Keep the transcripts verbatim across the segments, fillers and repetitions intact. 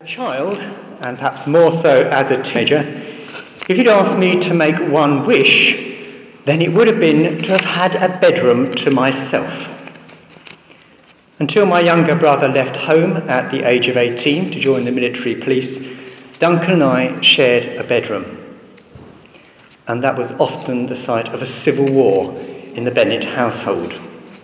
a child, and perhaps more so as a teenager, if you'd asked me to make one wish, then it would have been to have had a bedroom to myself. Until my younger brother left home at the age of eighteen to join the military police, Duncan and I shared a bedroom. And that was often the site of a civil war in the Bennett household.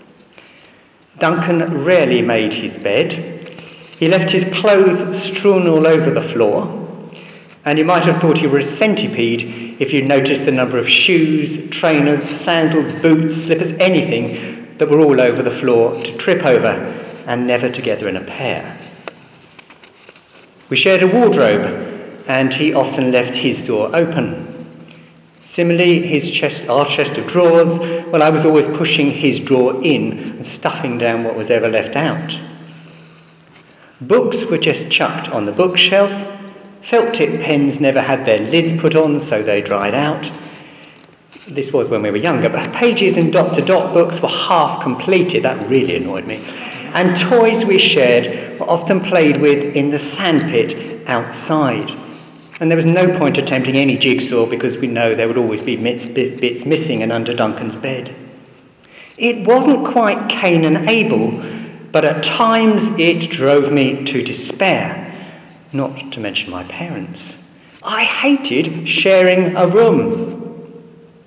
Duncan rarely made his bed. He left his clothes strewn all over the floor, and you might have thought he were a centipede if you'd noticed the number of shoes, trainers, sandals, boots, slippers, anything that were all over the floor to trip over and never together in a pair. We shared a wardrobe, and he often left his door open. Similarly, his chest, our chest of drawers, well, I was always pushing his drawer in and stuffing down what was ever left out. Books were just chucked on the bookshelf. Felt tip pens never had their lids put on, so they dried out. This was when we were younger, but pages in dot-to-dot books were half completed. That really annoyed me. And toys we shared were often played with in the sandpit outside. And there was no point attempting any jigsaw because we know there would always be bits missing and under Duncan's bed. It wasn't quite Cain and Abel, but at times it drove me to despair, not to mention my parents. I hated sharing a room.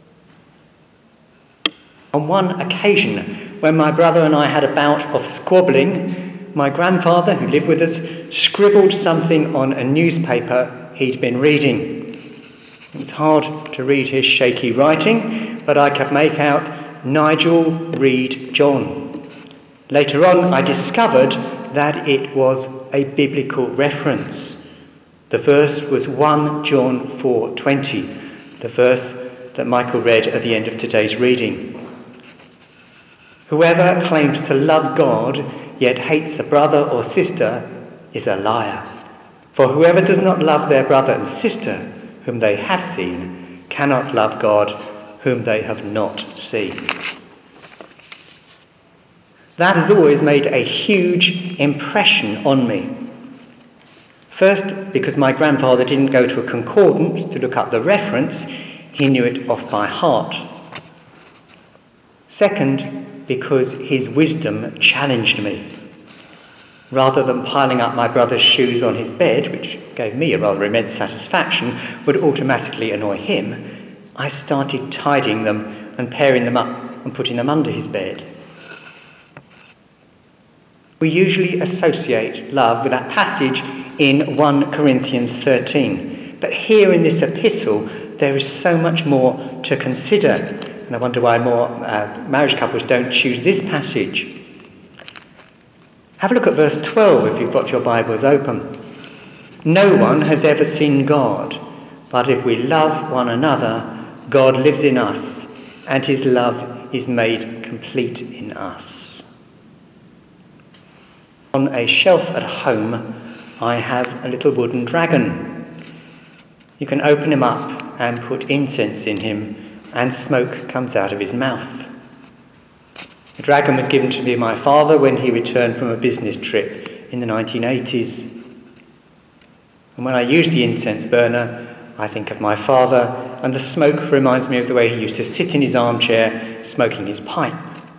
On one occasion, when my brother and I had a bout of squabbling, my grandfather, who lived with us, scribbled something on a newspaper he'd been reading. It was hard to read his shaky writing, but I could make out Nigel Read John. Later on, I discovered that it was a biblical reference. The verse was First John four twenty, the verse that Michael read at the end of today's reading. Whoever claims to love God yet hates a brother or sister is a liar. For whoever does not love their brother and sister whom they have seen cannot love God whom they have not seen. That has always made a huge impression on me. First, because my grandfather didn't go to a concordance to look up the reference, he knew it off by heart. Second, because his wisdom challenged me. Rather than piling up my brother's shoes on his bed, which gave me a rather immense satisfaction, would automatically annoy him, I started tidying them and pairing them up and putting them under his bed. We usually associate love with that passage in First Corinthians thirteen. But here in this epistle, there is so much more to consider. And I wonder why more uh, marriage couples don't choose this passage. Have a look at verse twelve if you've got your Bibles open. No one has ever seen God, but if we love one another, God lives in us, and his love is made complete in us. On a shelf at home, I have a little wooden dragon. You can open him up and put incense in him, and smoke comes out of his mouth. The dragon was given to me by my father when he returned from a business trip in the nineteen eighties. And when I use the incense burner, I think of my father, and the smoke reminds me of the way he used to sit in his armchair smoking his pipe.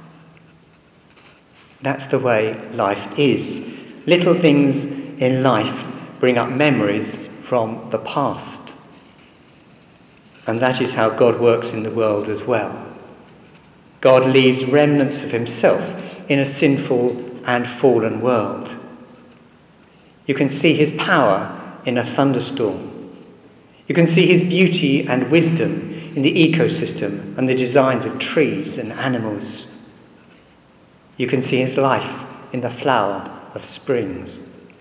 That's the way life is. Little things in life bring up memories from the past. And that is how God works in the world as well. God leaves remnants of himself in a sinful and fallen world. You can see his power in a thunderstorm. You can see his beauty and wisdom in the ecosystem and the designs of trees and animals. You can see his life in the flower of springs.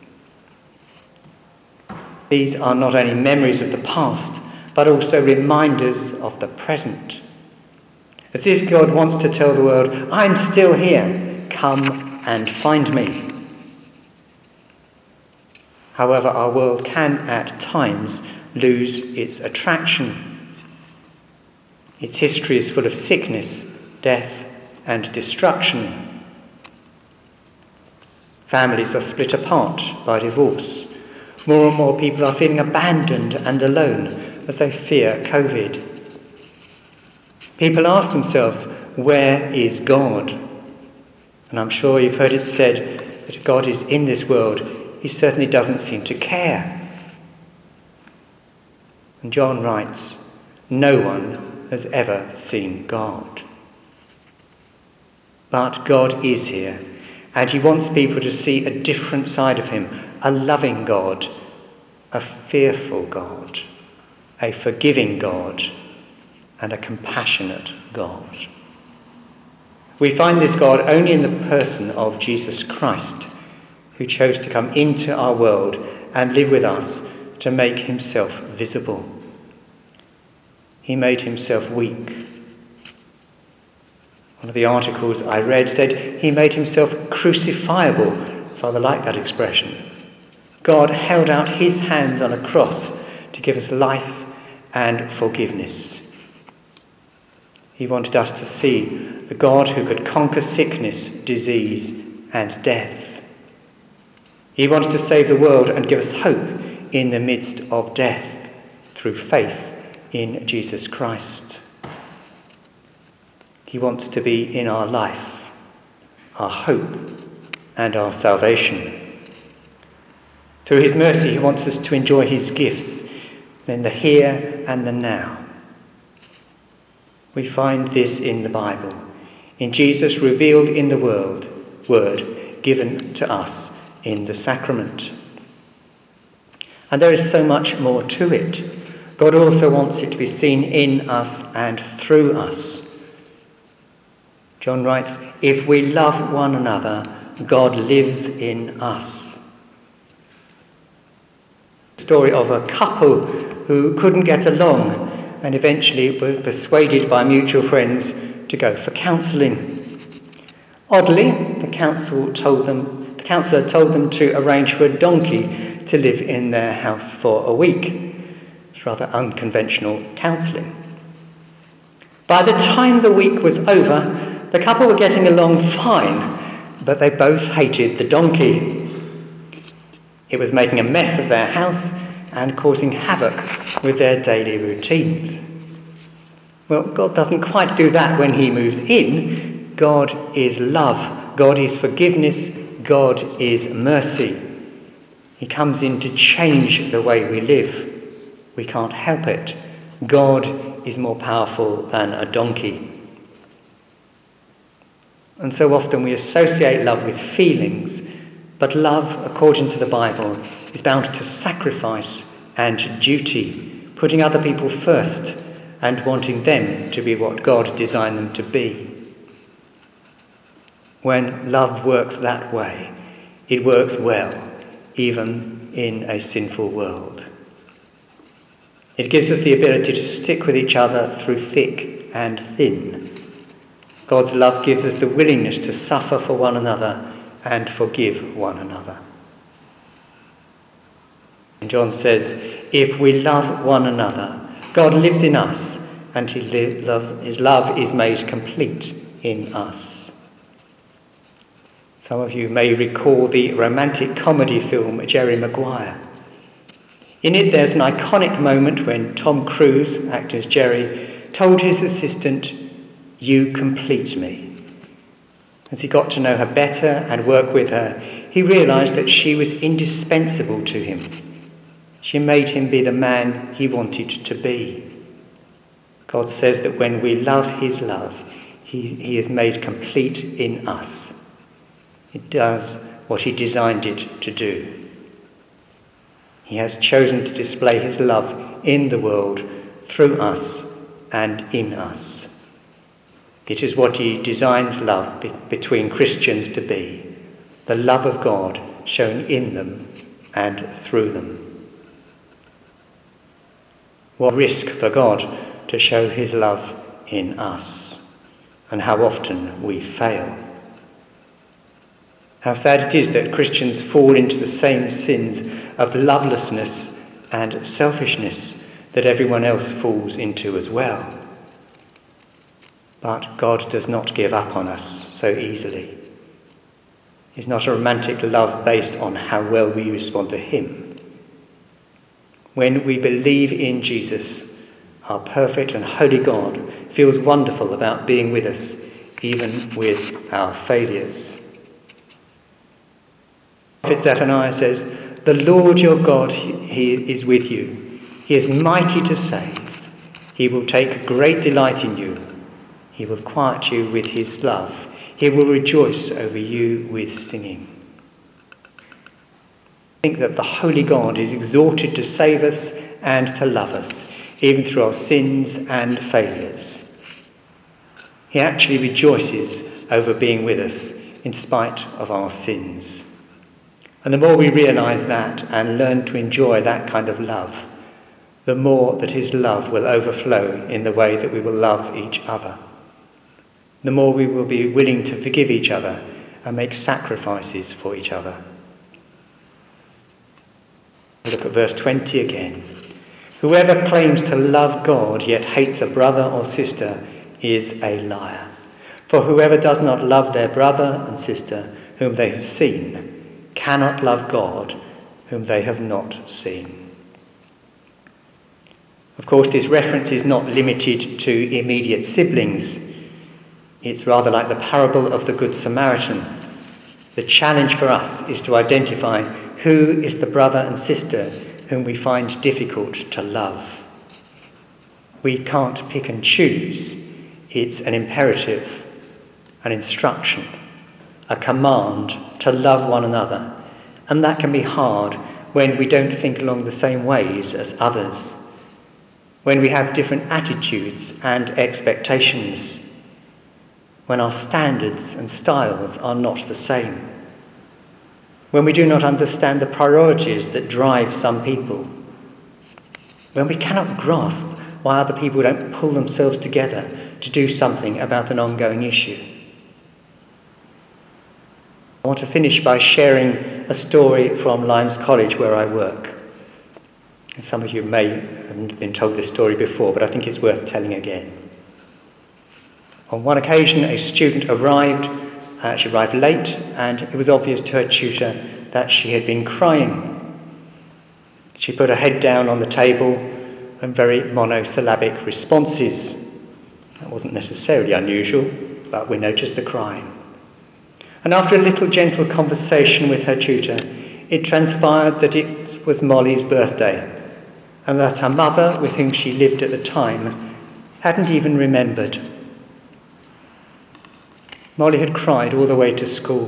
These are not only memories of the past, but also reminders of the present. As if God wants to tell the world, I'm still here, come and find me. However, our world can at times lose its attraction. Its history is full of sickness, death, and destruction. Families are split apart by divorce. More and more people are feeling abandoned and alone as they fear COVID. People ask themselves, where is God? And I'm sure you've heard it said that if God is in this world, he certainly doesn't seem to care. And John writes, no one has ever seen God. But God is here, and he wants people to see a different side of him, a loving God, a fearful God, a forgiving God, and a compassionate God. We find this God only in the person of Jesus Christ, who chose to come into our world and live with us to make himself visible. He made himself weak. One of the articles I read said he made himself crucifiable. Father liked that expression. God held out his hands on a cross to give us life and forgiveness. He wanted us to see the God who could conquer sickness, disease, and death. He wanted to save the world and give us hope in the midst of death through faith in Jesus Christ. He wants to be in our life, our hope, and our salvation. Through his mercy, he wants us to enjoy his gifts in the here and the now. We find this in the Bible, in Jesus revealed in the world, word given to us in the sacrament. And there is so much more to it. God also wants it to be seen in us and through us. John writes, if we love one another, God lives in us. The story of a couple who couldn't get along and eventually were persuaded by mutual friends to go for counselling. Oddly, the council told them, the counsellor told them to arrange for a donkey to live in their house for a week. It's rather unconventional counselling. By the time the week was over, the couple were getting along fine, but they both hated the donkey. It was making a mess of their house and causing havoc with their daily routines. Well, God doesn't quite do that when he moves in. God is love. God is forgiveness. God is mercy. He comes in to change the way we live. We can't help it. God is more powerful than a donkey. And so often we associate love with feelings, but love, according to the Bible, is bound to sacrifice and duty, putting other people first and wanting them to be what God designed them to be. When love works that way, it works well, even in a sinful world. It gives us the ability to stick with each other through thick and thin. God's love gives us the willingness to suffer for one another and forgive one another. And John says, if we love one another, God lives in us, and he li- loves, his love is made complete in us. Some of you may recall the romantic comedy film Jerry Maguire. In it, there's an iconic moment when Tom Cruise, acting as Jerry, told his assistant, "You complete me." As he got to know her better and work with her, he realised that she was indispensable to him. She made him be the man he wanted to be. God says that when we love his love, he, he is made complete in us. It does what he designed it to do. He has chosen to display his love in the world through us and in us. It is what he designs love be- between Christians to be, the love of God shown in them and through them. What risk for God to show his love in us, and how often we fail. How sad it is that Christians fall into the same sins of lovelessness and selfishness that everyone else falls into as well. But God does not give up on us so easily. It's not a romantic love based on how well we respond to him. When we believe in Jesus, our perfect and holy God feels wonderful about being with us, even with our failures. Prophet Zephaniah says, "The Lord your God, he is with you. He is mighty to save. He will take great delight in you. He will quiet you with his love. He will rejoice over you with singing." I think that the Holy God is exalted to save us and to love us, even through our sins and failures. He actually rejoices over being with us in spite of our sins. And the more we realise that and learn to enjoy that kind of love, the more that his love will overflow in the way that we will love each other. The more we will be willing to forgive each other and make sacrifices for each other. Look at verse twenty again. "Whoever claims to love God yet hates a brother or sister is a liar. For whoever does not love their brother and sister whom they have seen cannot love God whom they have not seen." Of course, this reference is not limited to immediate siblings. It's rather like the parable of the Good Samaritan. The challenge for us is to identify who is the brother and sister whom we find difficult to love. We can't pick and choose. It's an imperative, an instruction, a command to love one another. And that can be hard when we don't think along the same ways as others, when we have different attitudes and expectations, when our standards and styles are not the same, when we do not understand the priorities that drive some people, when we cannot grasp why other people don't pull themselves together to do something about an ongoing issue. I want to finish by sharing a story from Limes College where I work. And some of you may have been told this story before, but I think it's worth telling again. On one occasion, a student arrived, uh, she arrived late, and it was obvious to her tutor that she had been crying. She put her head down on the table and very monosyllabic responses. That wasn't necessarily unusual, but we noticed the crying. And after a little gentle conversation with her tutor, it transpired that it was Molly's birthday, and that her mother, with whom she lived at the time, hadn't even remembered. Molly had cried all the way to school.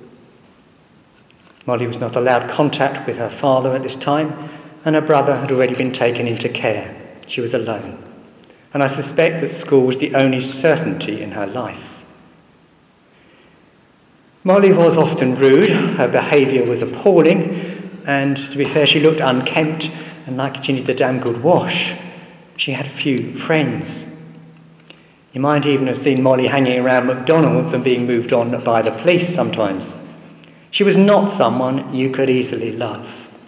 Molly was not allowed contact with her father at this time, and her brother had already been taken into care. She was alone. And I suspect that school was the only certainty in her life. Molly was often rude, her behaviour was appalling, and to be fair, she looked unkempt and like she needed a damn good wash. She had few friends. You might even have seen Molly hanging around McDonald's and being moved on by the police sometimes. She was not someone you could easily love.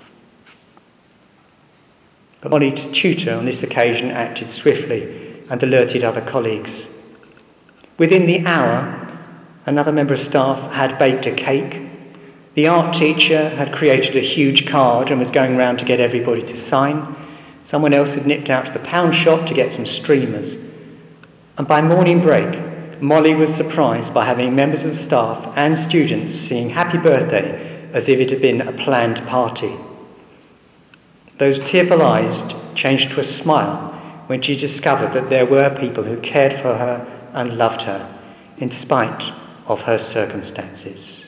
But Molly's tutor on this occasion acted swiftly and alerted other colleagues. Within the hour, another member of staff had baked a cake. The art teacher had created a huge card and was going round to get everybody to sign. Someone else had nipped out to the pound shop to get some streamers. And by morning break, Molly was surprised by having members of staff and students singing happy birthday as if it had been a planned party. Those tearful eyes changed to a smile when she discovered that there were people who cared for her and loved her in spite of her circumstances.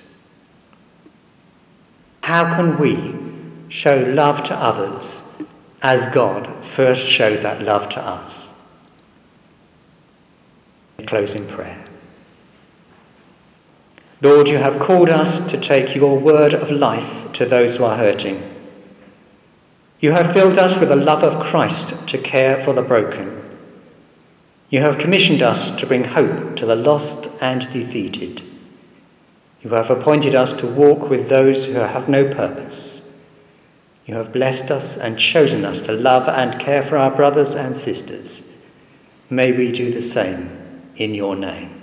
How can we show love to others as God first showed that love to us? Close in prayer. Lord, you have called us to take your word of life to those who are hurting. You have filled us with the love of Christ to care for the broken. You have commissioned us to bring hope to the lost and defeated. You have appointed us to walk with those who have no purpose. You have blessed us and chosen us to love and care for our brothers and sisters. May we do the same in your name.